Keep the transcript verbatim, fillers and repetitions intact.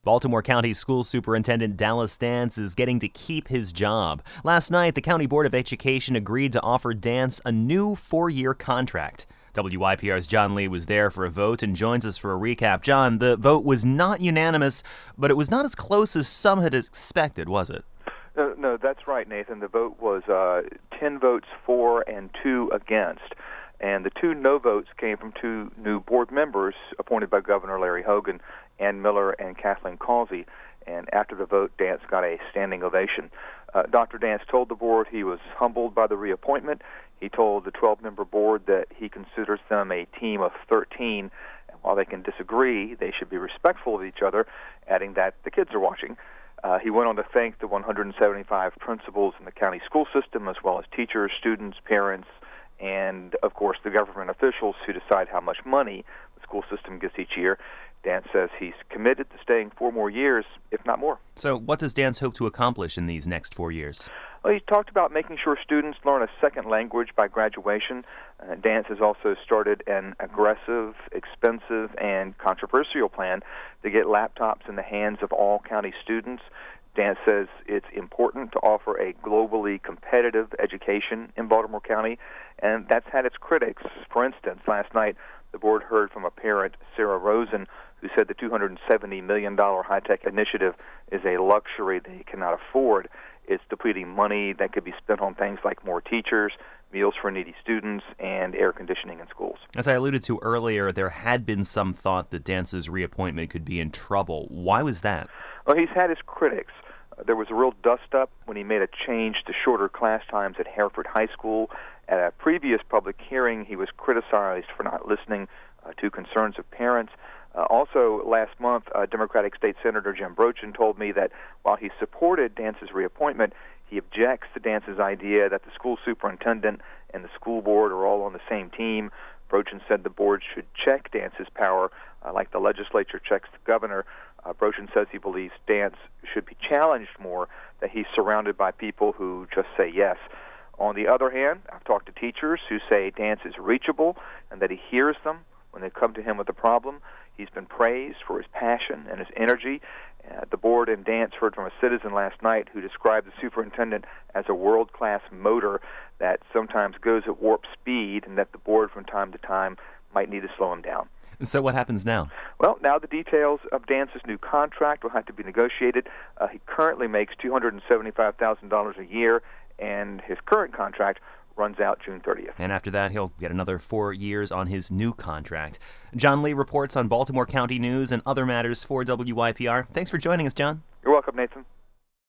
Baltimore County School Superintendent Dallas Dance is getting to keep his job. Last night, the County Board of Education agreed to offer Dance a new four-year contract. W Y P R's John Lee was there for a vote and joins us for a recap. John, the vote was not unanimous, but it was not as close as some had expected, was it? No, no, that's right, Nathan. The vote was uh, ten votes for and two against. And the two no votes came from two new board members appointed by Governor Larry Hogan, Ann Miller and Kathleen Causey. And after the vote, Dance got a standing ovation. Uh, Doctor Dance told the board he was humbled by the reappointment. He told the twelve-member board that he considers them a team of thirteen. And while they can disagree, they should be respectful of each other, adding that the kids are watching. Uh, he went on to thank the one hundred seventy-five principals in the county school system, as well as teachers, students, parents, and, of course, the government officials who decide how much money the school system gets each year. Dance says he's committed to staying four more years, if not more. So what does Dance hope to accomplish in these next four years? Well, he talked about making sure students learn a second language by graduation. Uh, Dance has also started an aggressive, expensive, and controversial plan to get laptops in the hands of all county students. Dance says it's important to offer a globally competitive education in Baltimore County, and that's had its critics. For instance, last night the board heard from a parent, Sarah Rosen, who said the two hundred seventy million dollars high-tech initiative is a luxury they cannot afford. It's depleting money that could be spent on things like more teachers, meals for needy students, and air conditioning in schools. As I alluded to earlier, there had been some thought that Dance's reappointment could be in trouble. Why was that? Well, he's had his critics. Uh, there was a real dust-up when he made a change to shorter class times at Hereford High School. At a previous public hearing, he was criticized for not listening uh, to concerns of parents. Uh, also, last month, uh, Democratic State Senator Jim Brochin told me that while he supported Dance's reappointment, he objects to Dance's idea that the school superintendent and the school board are all on the same team. Brochin said the board should check Dance's power uh, like the legislature checks the governor. Uh, Brochin says he believes Dance should be challenged more, that he's surrounded by people who just say yes. On the other hand, I've talked to teachers who say Dance is reachable and that he hears them when they come to him with a problem. He's been praised for his passion and his energy. Uh, the board and Dance heard from a citizen last night who described the superintendent as a world-class motor that sometimes goes at warp speed and that the board from time to time might need to slow him down. So what happens now? Well, now the details of Dance's new contract will have to be negotiated. Uh, he currently makes two hundred seventy-five thousand dollars a year, and his current contract runs out June thirtieth. And after that, he'll get another four years on his new contract. John Lee reports on Baltimore County news and other matters for W Y P R. Thanks for joining us, John. You're welcome, Nathan.